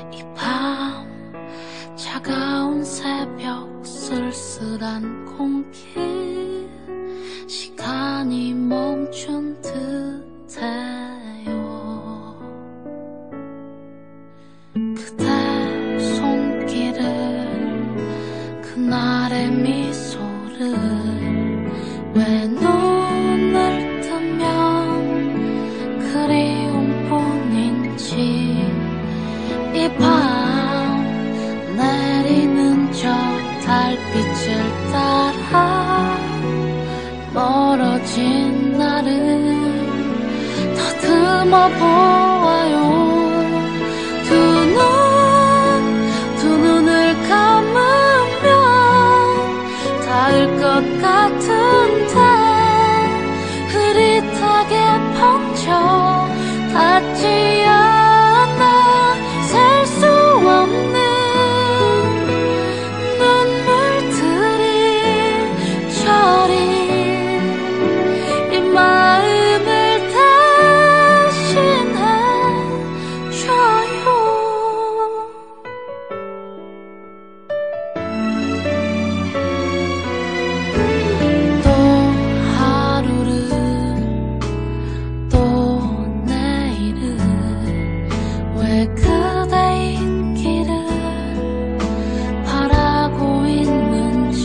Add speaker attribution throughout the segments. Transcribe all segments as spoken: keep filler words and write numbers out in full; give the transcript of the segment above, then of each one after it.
Speaker 1: 이 밤 차가운 새벽 쓸쓸한 공기 시간이 멈춘 듯해요. 그대 손길을 그날의 미소를 왜 눈을 뜨면 그리움뿐인지 이 밤 내리는 저 달빛을 따라 멀어진 나를 더듬어 보아요. 두 눈, 두 눈을 감으면 닿을 것 같은데 흐릿하게 번져 닿지 않아 셀 수 없는 눈물들이 저린 이 마음을 대신해줘요. 또 하루를 또 내일을 왜 그대 있기를 바라고 있는지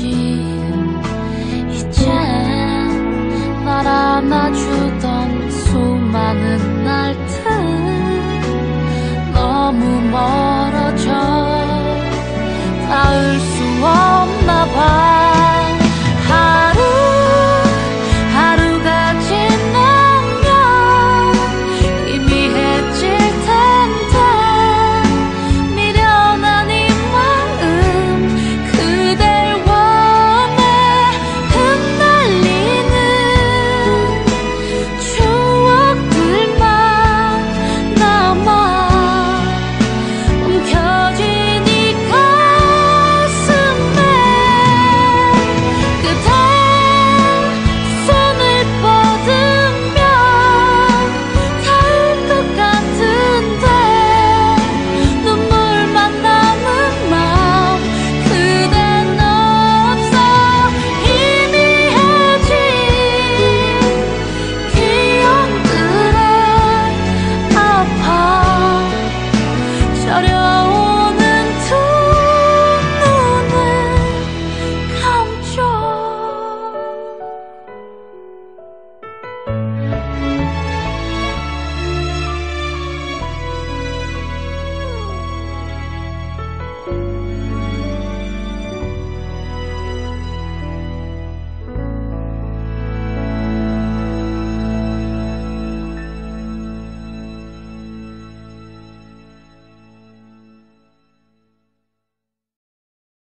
Speaker 1: 이젠 날 안아주던 수많은 날들 너무 멀어져 닿을 수 없나 봐.